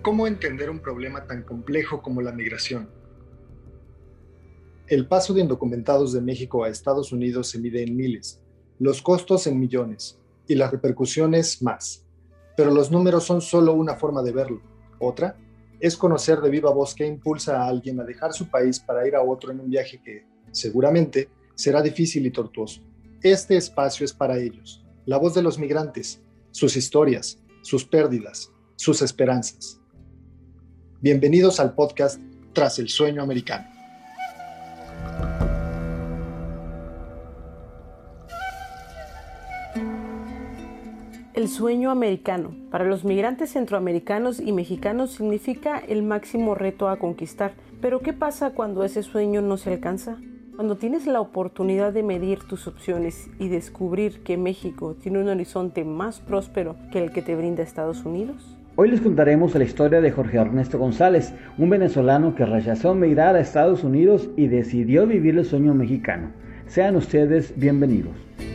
cómo entender un problema tan complejo como la migración. El paso de indocumentados de México a Estados Unidos se mide en miles, los costos en millones y las repercusiones más. Pero los números son solo una forma de verlo. Otra es conocer de viva voz qué impulsa a alguien a dejar su país para ir a otro en un viaje que, seguramente, será difícil y tortuoso. Este espacio es para ellos, la voz de los migrantes, sus historias, sus pérdidas, sus esperanzas. Bienvenidos al podcast Tras el Sueño Americano. El sueño americano para los migrantes centroamericanos y mexicanos significa el máximo reto a conquistar. Pero ¿qué pasa cuando ese sueño no se alcanza? Cuando tienes la oportunidad de medir tus opciones y descubrir que México tiene un horizonte más próspero que el que te brinda Estados Unidos. Hoy les contaremos la historia de Jorge Ernesto González, un venezolano que rechazó emigrar a Estados Unidos y decidió vivir el sueño mexicano. Sean ustedes bienvenidos.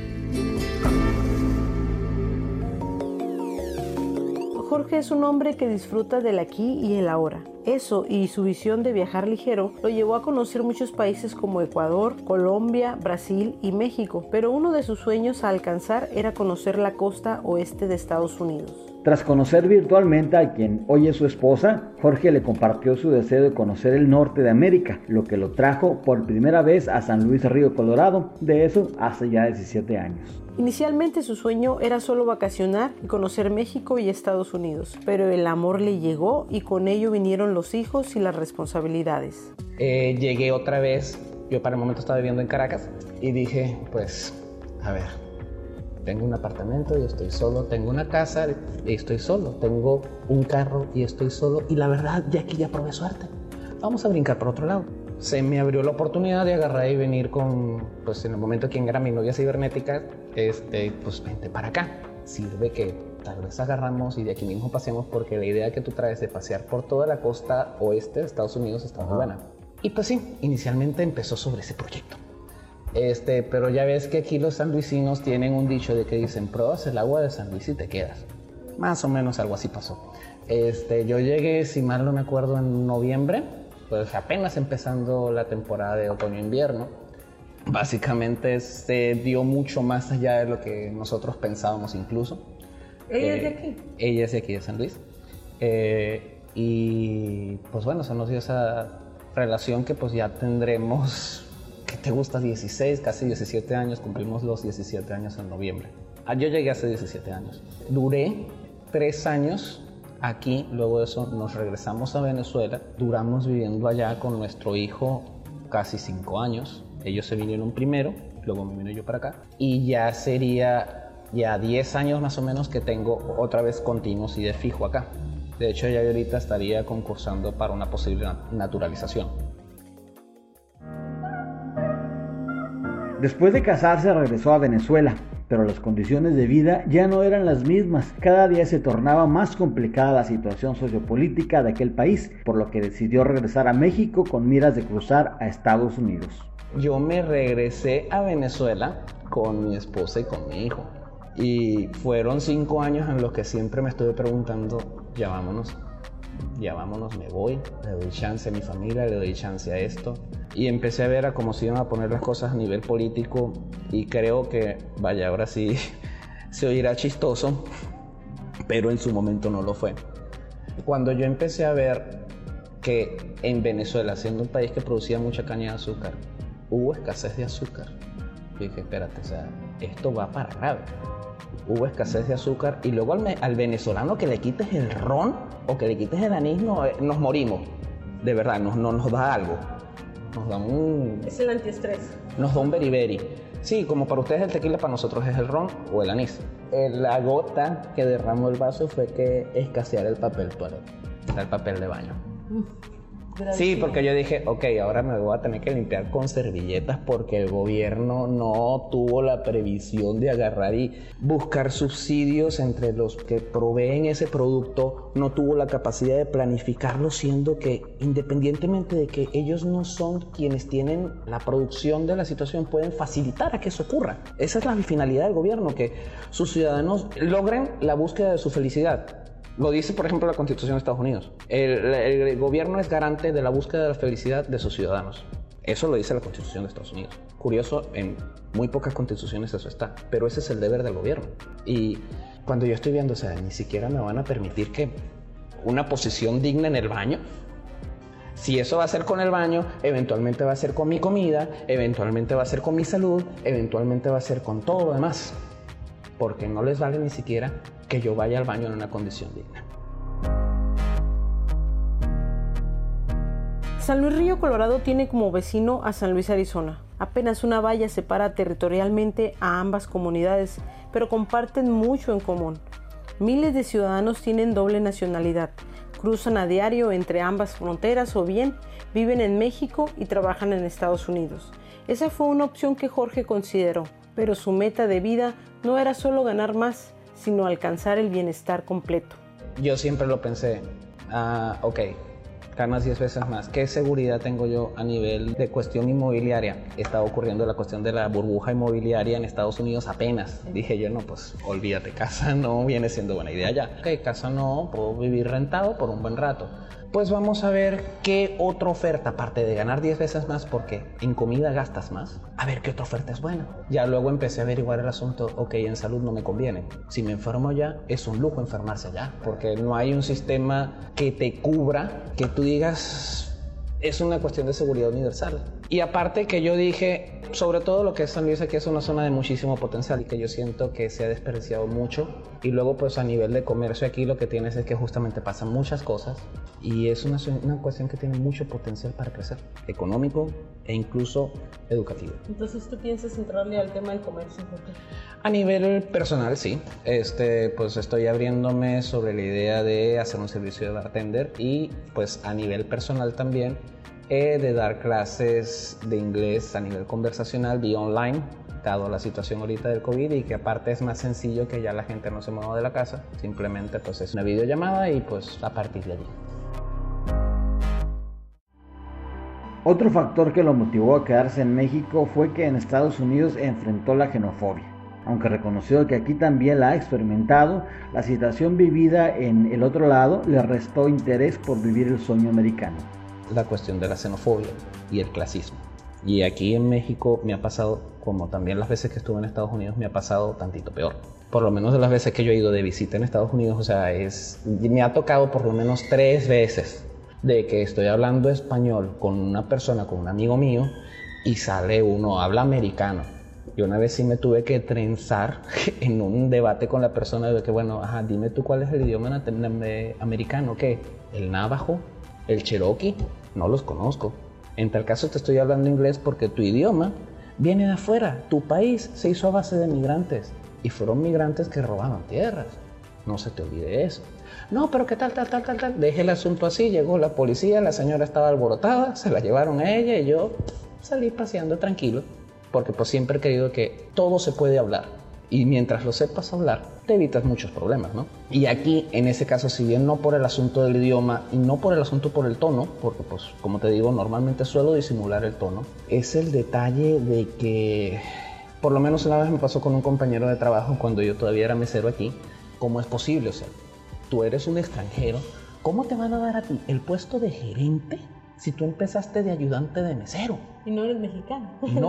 Jorge es un hombre que disfruta del aquí y el ahora. Eso y su visión de viajar ligero lo llevó a conocer muchos países como Ecuador, Colombia, Brasil y México, pero uno de sus sueños a alcanzar era conocer la costa oeste de Estados Unidos. Tras conocer virtualmente a quien hoy es su esposa, Jorge le compartió su deseo de conocer el norte de América, lo que lo trajo por primera vez a San Luis Río Colorado, de eso hace ya 17 años. Inicialmente su sueño era solo vacacionar y conocer México y Estados Unidos, pero el amor le llegó y con ello vinieron los hijos y las responsabilidades. Llegué otra vez, yo para el momento estaba viviendo en Caracas y dije, a ver, tengo un apartamento y estoy solo, tengo una casa y estoy solo, tengo un carro y estoy solo y la verdad ya que ya probé suerte, vamos a brincar por otro lado. Se me abrió la oportunidad de agarrar y venir con, en el momento quien era mi novia cibernética, vente para acá. Sirve que tal vez agarramos y de aquí mismo pasemos porque la idea que tú traes de pasear por toda la costa oeste de Estados Unidos está muy buena. Y pues sí, inicialmente empezó sobre ese proyecto. Pero ya ves que aquí los sanluisinos tienen un dicho de que dicen, pruebas el agua de San Luis y te quedas. Más o menos algo así pasó. Yo llegué, si mal no me acuerdo, en noviembre, pues apenas empezando la temporada de otoño-invierno. Básicamente se dio mucho más allá de lo que nosotros pensábamos incluso. ¿Ella es de aquí? Ella es de aquí, de San Luis. Y pues bueno, se nos dio esa relación que pues ya tendremos, ¿qué te gusta? 16, casi 17 años, cumplimos los 17 años en noviembre. Yo llegué hace 17 años. Duré 3 años aquí, luego de eso nos regresamos a Venezuela, duramos viviendo allá con nuestro hijo casi 5 años. Ellos se vinieron primero, luego me vine yo para acá y ya sería 10 años más o menos que tengo otra vez continuos y de fijo acá. De hecho ya ahorita estaría concursando para una posible naturalización. Después de casarse regresó a Venezuela, pero las condiciones de vida ya no eran las mismas. Cada día se tornaba más complicada la situación sociopolítica de aquel país, por lo que decidió regresar a México con miras de cruzar a Estados Unidos. Yo me regresé a Venezuela con mi esposa y con mi hijo. Y fueron 5 años en los que siempre me estuve preguntando, ya vámonos, me voy, le doy chance a mi familia, le doy chance a esto. Y empecé a ver a cómo se iban a poner las cosas a nivel político y creo que, ahora sí se oirá chistoso, pero en su momento no lo fue. Cuando yo empecé a ver que en Venezuela, siendo un país que producía mucha caña de azúcar, hubo escasez de azúcar, yo dije, espérate, esto va para grave. Hubo escasez de azúcar y luego al venezolano que le quites el ron o que le quites el anís, nos morimos. De verdad, nos da algo. Nos da Es el antiestrés. Nos da un beriberi. Sí, como para ustedes el tequila, para nosotros es el ron o el anís. La gota que derramó el vaso fue que escaseara el papel toalete, el papel de baño. Sí, porque yo dije, ok, ahora me voy a tener que limpiar con servilletas porque el gobierno no tuvo la previsión de agarrar y buscar subsidios entre los que proveen ese producto, no tuvo la capacidad de planificarlo, siendo que independientemente de que ellos no son quienes tienen la producción de la situación, pueden facilitar a que eso ocurra. Esa es la finalidad del gobierno, que sus ciudadanos logren la búsqueda de su felicidad. Lo dice, por ejemplo, la Constitución de Estados Unidos. El gobierno es garante de la búsqueda de la felicidad de sus ciudadanos. Eso lo dice la Constitución de Estados Unidos. Curioso, en muy pocas constituciones eso está, pero ese es el deber del gobierno. Y cuando yo estoy viendo, o sea, ni siquiera me van a permitir que una posición digna en el baño. Si eso va a ser con el baño, eventualmente va a ser con mi comida, eventualmente va a ser con mi salud, eventualmente va a ser con todo lo demás. Porque no les vale ni siquiera que yo vaya al baño en una condición digna. San Luis Río Colorado tiene como vecino a San Luis, Arizona. Apenas una valla separa territorialmente a ambas comunidades, pero comparten mucho en común. Miles de ciudadanos tienen doble nacionalidad, cruzan a diario entre ambas fronteras o bien viven en México y trabajan en Estados Unidos. Esa fue una opción que Jorge consideró, pero su meta de vida no era solo ganar más, sino alcanzar el bienestar completo. Yo siempre lo pensé, ok, ganas 10 veces más. ¿Qué seguridad tengo yo a nivel de cuestión inmobiliaria? Está ocurriendo la cuestión de la burbuja inmobiliaria en Estados Unidos apenas. Dije yo, no, pues olvídate, casa no viene siendo buena idea ya. Ok, casa no, puedo vivir rentado por un buen rato. Pues vamos a ver qué otra oferta, aparte de ganar 10 veces más, porque en comida gastas más, a ver qué otra oferta es buena. Ya luego empecé a averiguar el asunto, ok, en salud no me conviene. Si me enfermo ya, es un lujo enfermarse ya, porque no hay un sistema que te cubra, que tú digas, es una cuestión de seguridad universal. Y aparte que yo dije, sobre todo lo que es San Luis, aquí es una zona de muchísimo potencial y que yo siento que se ha desperdiciado mucho. Y luego pues a nivel de comercio aquí lo que tienes es que justamente pasan muchas cosas y es una cuestión que tiene mucho potencial para crecer, económico e incluso educativo. Entonces, ¿tú piensas entrarle al tema del comercio? A nivel personal, sí. Pues estoy abriéndome sobre la idea de hacer un servicio de bartender y pues a nivel personal también de dar clases de inglés a nivel conversacional vía online, dado la situación ahorita del COVID y que aparte es más sencillo que ya la gente no se mueva de la casa, simplemente pues es una videollamada y pues a partir de allí. Otro factor que lo motivó a quedarse en México fue que en Estados Unidos enfrentó la xenofobia. Aunque reconoció que aquí también la ha experimentado, la situación vivida en el otro lado le restó interés por vivir el sueño americano. La cuestión de la xenofobia y el clasismo. Y aquí en México me ha pasado, como también las veces que estuve en Estados Unidos, me ha pasado tantito peor. Por lo menos de las veces que yo he ido de visita en Estados Unidos, o sea, me ha tocado por lo menos 3 veces de que estoy hablando español con una persona, con un amigo mío, y sale uno, habla americano. Yo una vez sí me tuve que trenzar en un debate con la persona de que, bueno, dime tú cuál es el idioma americano, ¿qué? ¿El návajo? ¿El cherokee? No los conozco. En tal caso te estoy hablando inglés porque tu idioma viene de afuera. Tu país se hizo a base de migrantes y fueron migrantes que robaban tierras. No se te olvide eso. No, pero qué tal. Dejé el asunto así, llegó la policía, la señora estaba alborotada, se la llevaron a ella y yo salí paseando tranquilo porque pues siempre he creído que todo se puede hablar. Y mientras lo sepas hablar, te evitas muchos problemas, ¿no? Y aquí, en ese caso, si bien no por el asunto del idioma y no por el asunto por el tono, porque pues, como te digo, normalmente suelo disimular el tono, es el detalle de que, por lo menos una vez me pasó con un compañero de trabajo cuando yo todavía era mesero aquí, ¿cómo es posible? O sea, tú eres un extranjero, ¿cómo te van a dar a ti el puesto de gerente si tú empezaste de ayudante de mesero? Y no eres mexicano.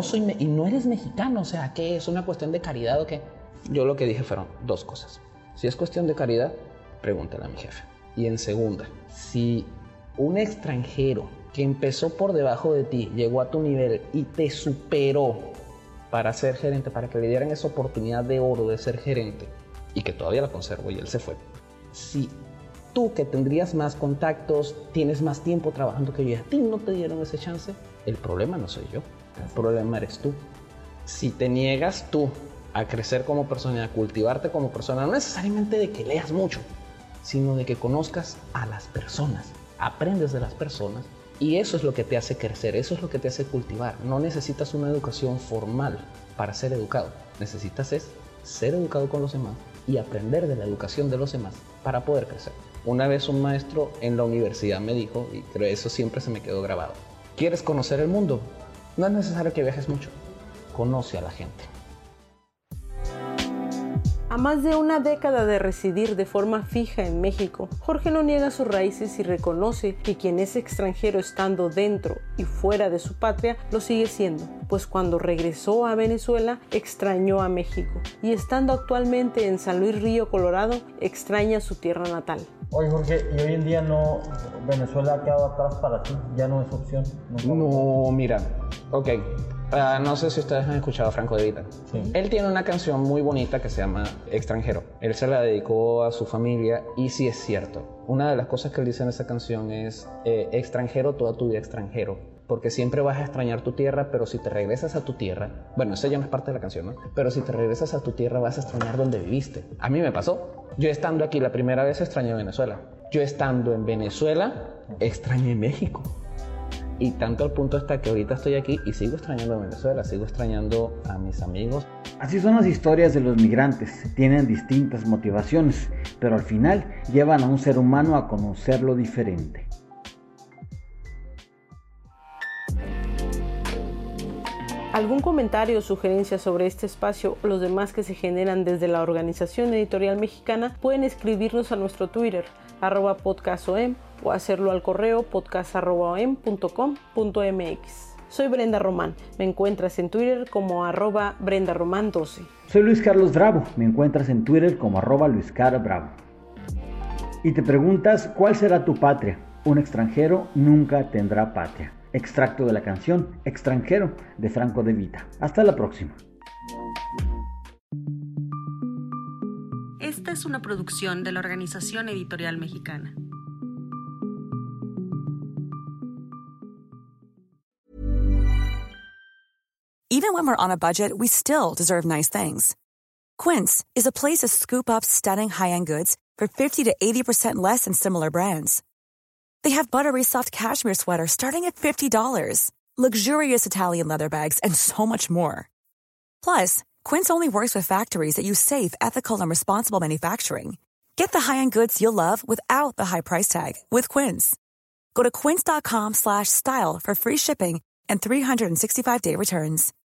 Y no eres mexicano, o sea, ¿qué es una cuestión de caridad o qué? Yo lo que dije fueron 2 cosas. Si es cuestión de caridad, pregúntale a mi jefe. Y en segunda, si un extranjero que empezó por debajo de ti, llegó a tu nivel y te superó para ser gerente, para que le dieran esa oportunidad de oro de ser gerente, y que todavía la conservo y él se fue, si tú que tendrías más contactos, tienes más tiempo trabajando que yo y a ti no te dieron ese chance, el problema no soy yo, el problema eres tú. Si te niegas tú a crecer como persona, a cultivarte como persona, no necesariamente de que leas mucho, sino de que conozcas a las personas, aprendes de las personas y eso es lo que te hace crecer, eso es lo que te hace cultivar. No necesitas una educación formal para ser educado, necesitas ser educado con los demás y aprender de la educación de los demás para poder crecer. Una vez un maestro en la universidad me dijo, y creo que eso siempre se me quedó grabado, ¿quieres conocer el mundo? No es necesario que viajes mucho, conoce a la gente. A más de una década de residir de forma fija en México, Jorge no niega sus raíces y reconoce que quien es extranjero estando dentro y fuera de su patria lo sigue siendo, pues cuando regresó a Venezuela extrañó a México y estando actualmente en San Luis Río, Colorado, extraña su tierra natal. Oye Jorge, ¿y hoy en día no Venezuela ha quedado atrás para ti? ¿Ya no es opción? No, mira, ok. No sé si ustedes han escuchado a Franco De Vita. Sí. Él tiene una canción muy bonita que se llama Extranjero. Él se la dedicó a su familia y sí es cierto. Una de las cosas que él dice en esa canción es extranjero, toda tu vida extranjero. Porque siempre vas a extrañar tu tierra, pero si te regresas a tu tierra... Bueno, esa ya no es parte de la canción, ¿no? Pero si te regresas a tu tierra vas a extrañar donde viviste. A mí me pasó. Yo estando aquí la primera vez extrañé Venezuela. Yo estando en Venezuela extrañé México. Y tanto al punto hasta que ahorita estoy aquí y sigo extrañando a Venezuela, sigo extrañando a mis amigos. Así son las historias de los migrantes, tienen distintas motivaciones, pero al final llevan a un ser humano a conocer lo diferente. ¿Algún comentario o sugerencia sobre este espacio o los demás que se generan desde la Organización Editorial Mexicana? Pueden escribirnos a nuestro Twitter, @podcastom, o hacerlo al correo podcast@om.com.mx. Soy Brenda Román, me encuentras en Twitter como @BrendaRomán12. Soy Luis Carlos Bravo, me encuentras en Twitter como @LuisCarBravo. Y te preguntas, ¿cuál será tu patria? Un extranjero nunca tendrá patria. Extracto de la canción Extranjero de Franco De Vita. Hasta la próxima. Esta es una producción de la Organización Editorial Mexicana. Even when we're on a budget, we still deserve nice things. Quince is a place to scoop up stunning high-end goods for 50 to 80% less than similar brands. They have buttery soft cashmere sweaters starting at $50, luxurious Italian leather bags, and so much more. Plus, Quince only works with factories that use safe, ethical, and responsible manufacturing. Get the high-end goods you'll love without the high price tag with Quince. Go to quince.com/style for free shipping and 365-day returns.